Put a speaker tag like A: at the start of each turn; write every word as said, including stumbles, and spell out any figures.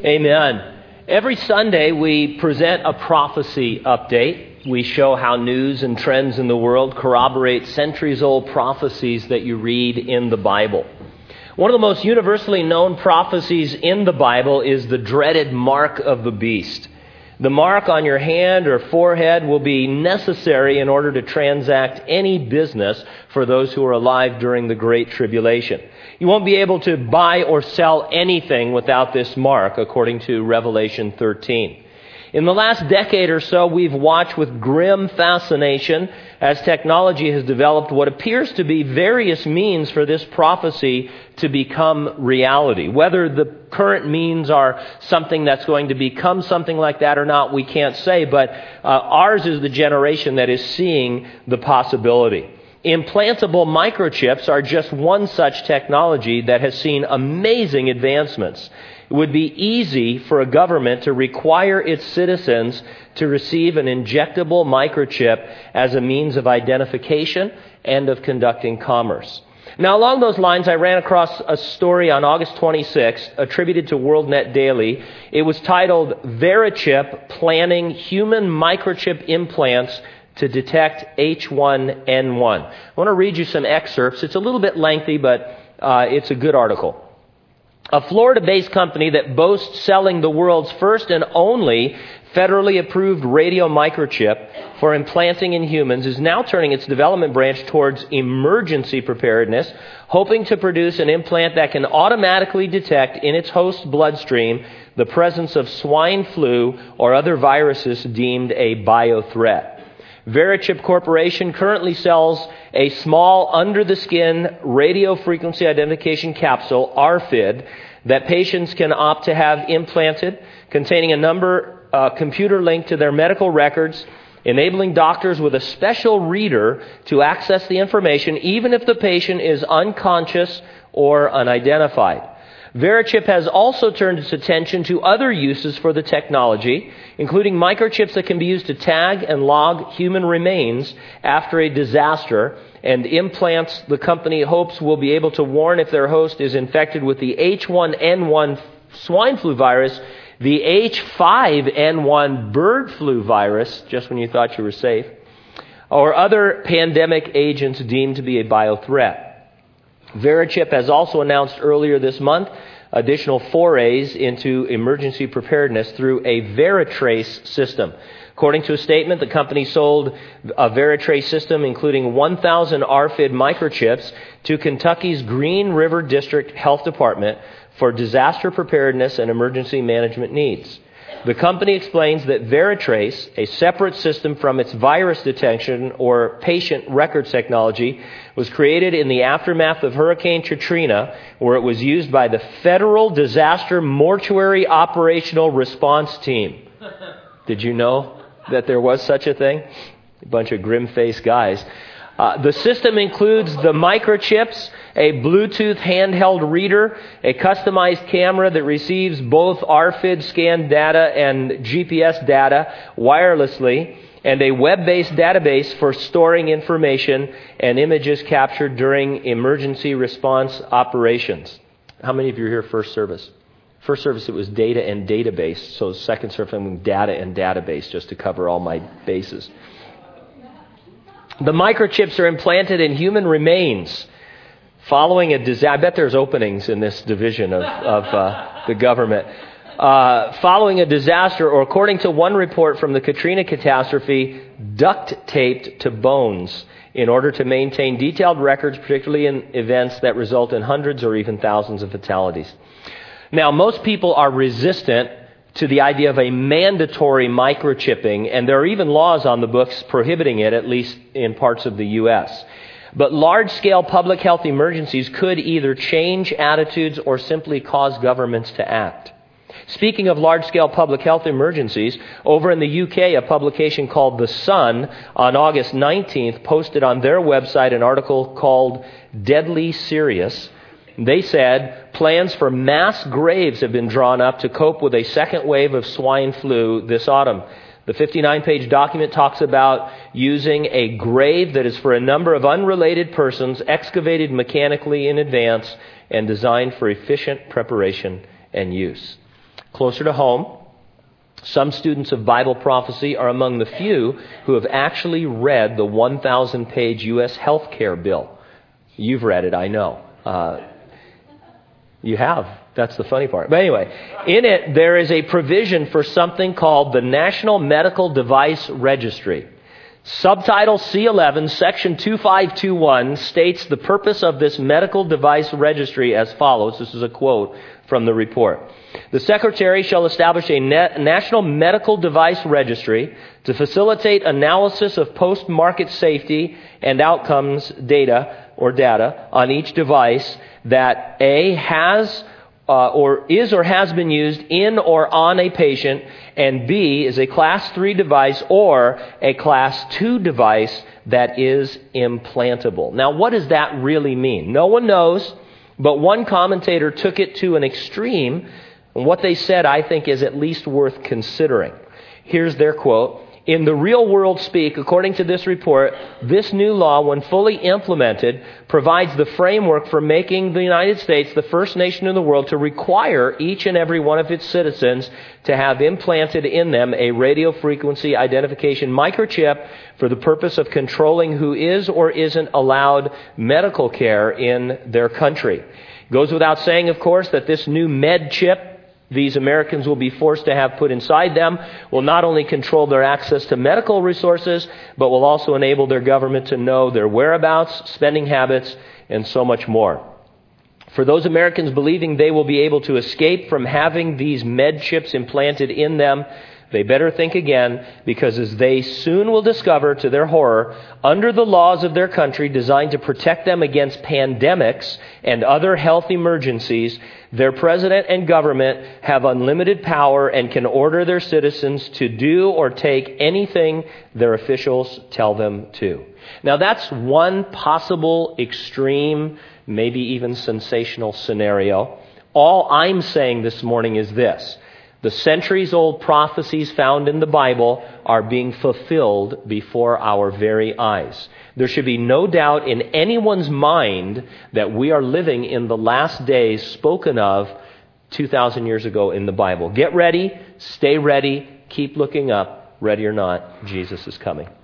A: Amen. Every Sunday we present a prophecy update. We show how news and trends in the world corroborate centuries-old prophecies that you read in the Bible. One of the most universally known prophecies in the Bible is the dreaded mark of the beast. The mark on your hand or forehead will be necessary in order to transact any business for those who are alive during the Great Tribulation. You won't be able to buy or sell anything without this mark, according to Revelation thirteen. In the last decade or so, we've watched with grim fascination as technology has developed what appears to be various means for this prophecy to become reality. Whether the current means are something that's going to become something like that or not, we can't say, but uh, ours is the generation that is seeing the possibility. Implantable microchips are just one such technology that has seen amazing advancements. It would be easy for a government to require its citizens to receive an injectable microchip as a means of identification and of conducting commerce. Now, along those lines, I ran across a story on August twenty-sixth attributed to WorldNet Daily. It was titled, "Verichip Planning Human Microchip Implants to Detect H one N one." I want to read you some excerpts. It's a little bit lengthy, but uh, it's a good article. A Florida-based company that boasts selling the world's first and only federally approved radio microchip for implanting in humans is now turning its development branch towards emergency preparedness, hoping to produce an implant that can automatically detect in its host's bloodstream the presence of swine flu or other viruses deemed a biothreat. Verichip Corporation currently sells a small under-the-skin radio frequency identification capsule, R F I D, that patients can opt to have implanted, containing a number uh, computer linked to their medical records, enabling doctors with a special reader to access the information even if the patient is unconscious or unidentified. Verichip has also turned its attention to other uses for the technology, including microchips that can be used to tag and log human remains after a disaster, and implants the company hopes will be able to warn if their host is infected with the H one N one swine flu virus, the H five N one bird flu virus, just when you thought you were safe, or other pandemic agents deemed to be a biothreat. Verichip has also announced earlier this month additional forays into emergency preparedness through a Veritrace system. According to a statement, the company sold a Veritrace system including one thousand R F I D microchips to Kentucky's Green River District Health Department for disaster preparedness and emergency management needs. The company explains that Veritrace, a separate system from its virus detection or patient records technology, was created in the aftermath of Hurricane Katrina, where it was used by the Federal Disaster Mortuary Operational Response Team. Did you know that there was such a thing? A bunch of grim-faced guys. Uh, the system includes the microchips, a Bluetooth handheld reader, a customized camera that receives both R F I D scanned data and G P S data wirelessly, and a web-based database for storing information and images captured during emergency response operations. How many of you are here first service? First service, it was data and database. So second service, I'm doing data and database just to cover all my bases. The microchips are implanted in human remains following a disaster. I bet there's openings in this division of, of uh, the government. Uh, following a disaster, or according to one report from the Katrina catastrophe, duct-taped to bones in order to maintain detailed records, particularly in events that result in hundreds or even thousands of fatalities. Now, most people are resistant to the idea of a mandatory microchipping, and there are even laws on the books prohibiting it, at least in parts of the U S. But large-scale public health emergencies could either change attitudes or simply cause governments to act. Speaking of large-scale public health emergencies, over in the U K, a publication called The Sun on August nineteenth posted on their website an article called Deadly Serious. They said plans for mass graves have been drawn up to cope with a second wave of swine flu this autumn. The fifty-nine page document talks about using a grave that is for a number of unrelated persons, excavated mechanically in advance, and designed for efficient preparation and use. Closer to home, some students of Bible prophecy are among the few who have actually read the one thousand page U S healthcare bill. You've read it, I know. Uh, you have. That's the funny part. But anyway, in it, there is a provision for something called the National Medical Device Registry. Subtitle C eleven, Section two five two one states the purpose of this medical device registry as follows. This is a quote from the report. The Secretary shall establish a net national medical device registry to facilitate analysis of post-market safety and outcomes data or data on each device that A, has uh, or is or has been used in or on a patient, and B, is a class three device or a class two device that is implantable. Now, what does that really mean? No one knows, but one commentator took it to an extreme, and what they said, I think, is at least worth considering. Here's their quote. In the real world speak, according to this report, this new law, when fully implemented, provides the framework for making the United States the first nation in the world to require each and every one of its citizens to have implanted in them a radio frequency identification microchip for the purpose of controlling who is or isn't allowed medical care in their country. It goes without saying, of course, that this new med chip these Americans will be forced to have put inside them will not only control their access to medical resources, but will also enable their government to know their whereabouts, spending habits, and so much more. For those Americans believing they will be able to escape from having these med chips implanted in them, they better think again, because as they soon will discover to their horror, under the laws of their country designed to protect them against pandemics and other health emergencies, their president and government have unlimited power and can order their citizens to do or take anything their officials tell them to. Now that's one possible extreme, maybe even sensational scenario. All I'm saying this morning is this. The centuries-old prophecies found in the Bible are being fulfilled before our very eyes. There should be no doubt in anyone's mind that we are living in the last days spoken of two thousand years ago in the Bible. Get ready, stay ready, keep looking up. Ready or not, Jesus is coming.